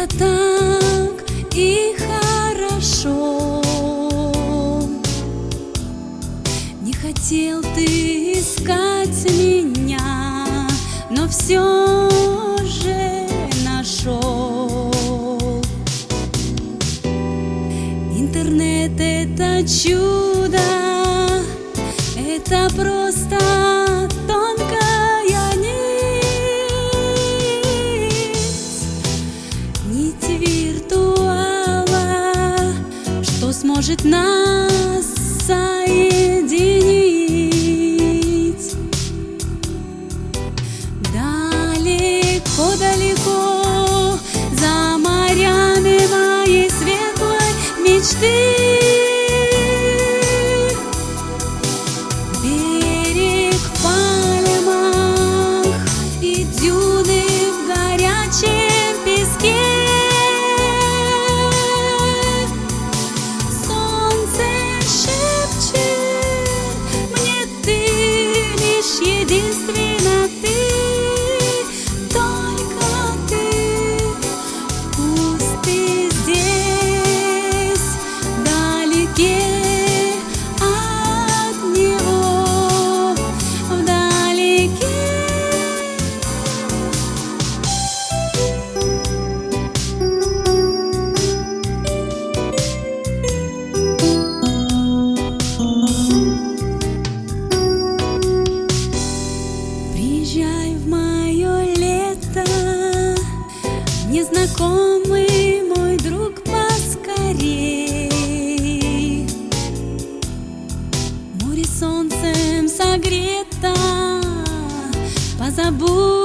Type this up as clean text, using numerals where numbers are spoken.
было так и хорошо. Не хотел ты искать меня, но все же нашел. Интернет — это чудо, это просто тонкая нить виртуала, что сможет нас соединить. Далеко-далеко за морями моей светлой мечты берег в пальмах и дюны в горячем песке. Солнце шепчет мне: ты лишь единственно ты, только ты. Пусть ты здесь, вдалеке от него, вдалеке. Приезжай в мое лето, незнакомый мой друг, поскорей. Море солнцем согрето, позабудь